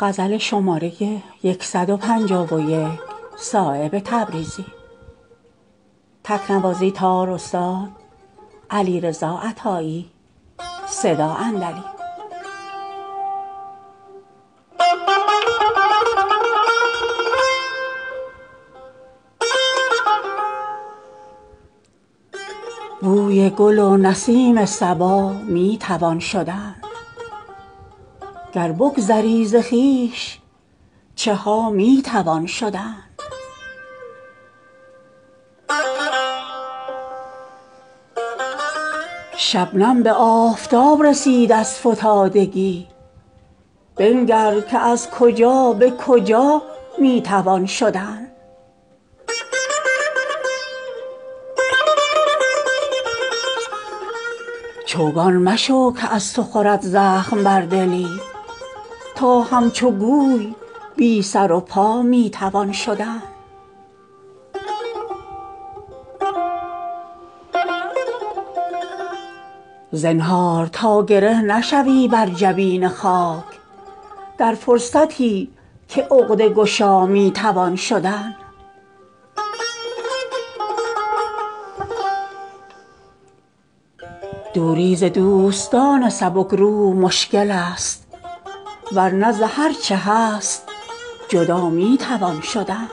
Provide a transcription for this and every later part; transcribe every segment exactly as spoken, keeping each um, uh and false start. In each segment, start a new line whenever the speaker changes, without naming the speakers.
غزل شماره صد و پنجاه و یک صایب تبریزی. تکنوازی تار استاد علیرضا عطایی. صدا اندلی. بوی گل و نسیم صبا می توان شدن، گر بگذری ز خویش چه ها می توان شدن. شبنم به آفتاب رسید از فتادگی، بنگر که از کجا به کجا می توان شدن. چوگان مشو که از تو خورد زخم بر دلی، تا همچو گوی بی سر و پا می توان شدن. زنهار تا گره نشوی بر جبین خاک، در فرصتی که عقده گشا می توان شدن. دوری ز دوستان سبکروح مشکل است، ورنه ز هر چه هست جدا می توان شدن.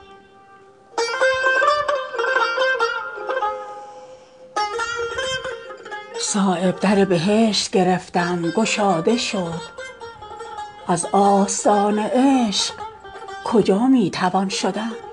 صایب در بهشت گرفتم گشاده شد، از آستان عشق کجا می توان شدن.